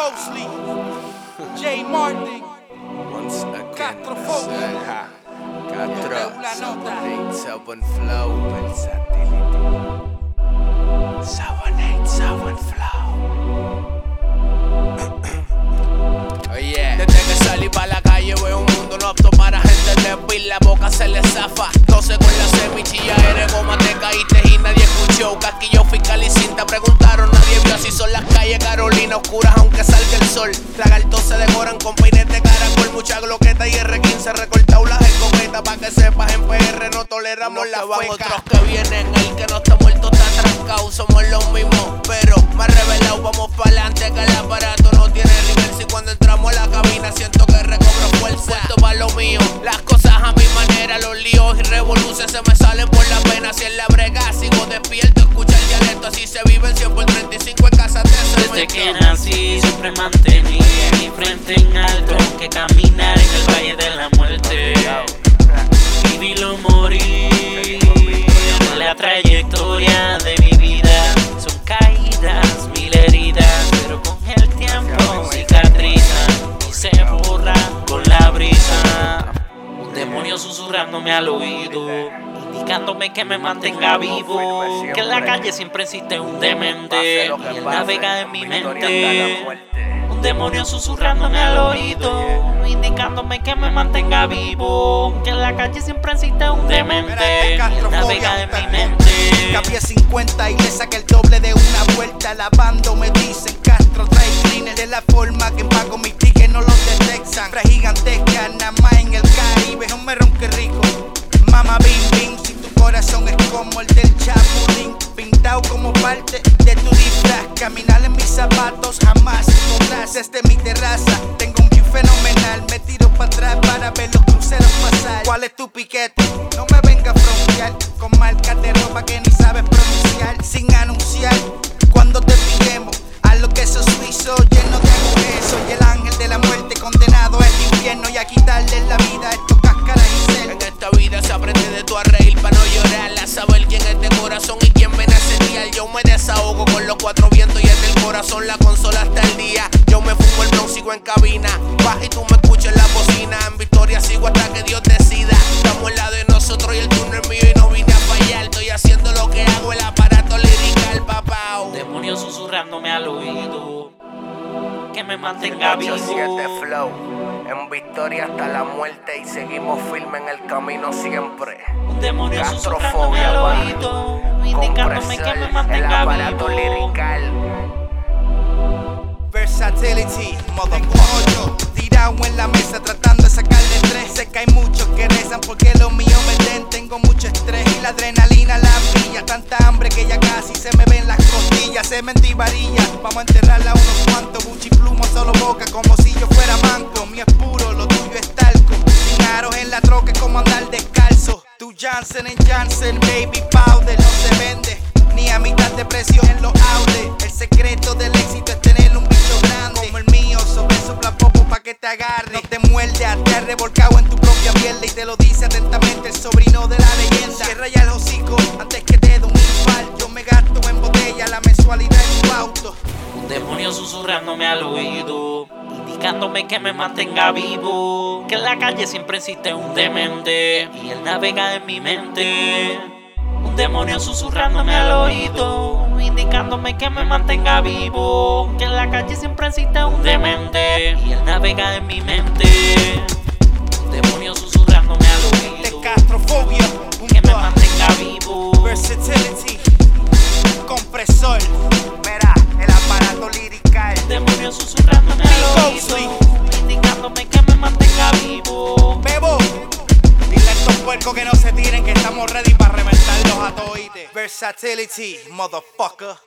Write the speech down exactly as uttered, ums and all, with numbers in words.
Ghostly, J Martin, Once again, Castrofobia, Castro, la nota. Seven Flow, Versatility. Seven Eight, Seven Flow. Oye, desde que salí pa' la calle veo un mundo no apto para gente de pil, la boca se le zafa. Doce con la semichilla, eres goma, te caíste y nadie escuchó. Casquillo, fiscal y cinta, preguntaron, nadie vio. Así son las calles Carolina, oscuras aunque salga el sol. Lagartos se decoran con peines de caracol, mucha gloqueta y R quince recortado las escopetas. Pa' que sepas, en P R no toleramos la feca. Otros que vienen, el que no está muerto está trancado. Somos los mismos, pero más revelados. Vamos pa'lante que el aparato no tiene reversa. Y cuando entramos a la cabina siento que recobro fuerza. Puesto pa' lo mío, las cosas a mi manera. Los líos y revoluciones se me salen por la pena. Si en la brega sigo despierto, escucha el dialecto. Así se vive en cien por treinta y cinco en casa de cemento. Desde que nací siempre mantení mi frente en alto, que caminar en el valle de la muerte. Vivirlo, morir. La trayectoria de mi vida son caídas, mil heridas, pero con el tiempo cicatrizan y se borran con la brisa. Un demonio susurrándome al oído, indicándome que me mantenga vivo, que en la calle siempre existe un demente y él navega en mi mente. Un demonio susurrándome al oído, indicándome que me mantenga vivo, que en la calle siempre existe un demente y él navega en mi mente. Cambié cincuenta y le saqué el doble de una vuelta. Lavando me dicen Castro trae cleaner. De la forma que pago mis tickets no los detectan. Fra gigantesca, nada más en el Caribe. Un merrón que rico, mama bim bim. Si tu corazón es como el del Chapulín, pintado como parte de tu disfraz. Caminar en mis zapatos jamás podrás. Desde mi terraza tengo un view fenomenal. Me tiro para atrás para ver los cruceros pasar. ¿Cuál es tu piquete? No me venga a frontear con marcas de ropa que ni sabes pronunciar. Sin anunciar cuando te pillemos a lo que esos suizos llenos de agujeros. Soy el ángel de la muerte condenado al infierno y a quitarle la vida a estos cáscaras y cerdos. En esta vida se aprende de tu a reír para no llorar, a saber quién es de corazón y quién viene a setear. Yo me desahogo con los cuatro vientos y es del corazón la consola hasta el día. Yo me fumo el blon, sigo en cabina, baja y tú me escuchas en la bocina. En victoria sigo hasta que Dios decida. Estamos en la de nosotros y el turno es mío y no vine a fallar. Estoy haciendo lo que hago, el aparato lirical, papá. Un demonio susurrándome al oído, que me mantenga vivo. Flow, en victoria hasta la muerte y seguimos firmes en el camino siempre. Un demonio susurrándome Castrofobia, al va. oído, indicándome que me mantenga el aparato vivo. lirical. Versatility, modo tirado en la mesa tratando de sacarle tres. Sé que hay muchos que rezan porque lo mío me den. Tengo mucho estrés y la adrenalina la pilla. Tanta hambre que ya casi se me ven las costillas. Se mentí varilla, vamos a enterrarla unos cuantos. Buchi pluma, solo boca, como si yo fuera manco. Mi es puro, lo tuyo es talco. Sin aros en la troca es como andar descalzo. Tu Janssen en Janssen, baby powder, no se vende ni a mitad de precio en los outlets. El secreto del éxito es tener un bicho grande como el mío, sobre sopla popo pa' que te agarre. No te muerde, te has revolcado en tu propia piel y te lo dice atentamente el sobrino de la leyenda. Cierra ya el hocico antes que te dé un infarto. Yo me gasto en botella la mensualidad en tu auto. Un demonio susurrándome al oído, indicándome que me mantenga vivo, que en la calle siempre existe un demente y él navega en mi mente. Un demonio susurrándome al oído, indicándome que me mantenga vivo, que en la calle siempre existe un demente y él navega en mi mente. Un demonio susurrándome al De oído, Castrofobia, que me mantenga vivo. Versatility, compresor. Mira, el aparato lirical. Un demonio susurrándome al oído, indicándome que me mantenga vivo. Bebo, dile a estos puercos que no se tiren, que estamos ready para reventarlos a todos. Versatility, motherfucker.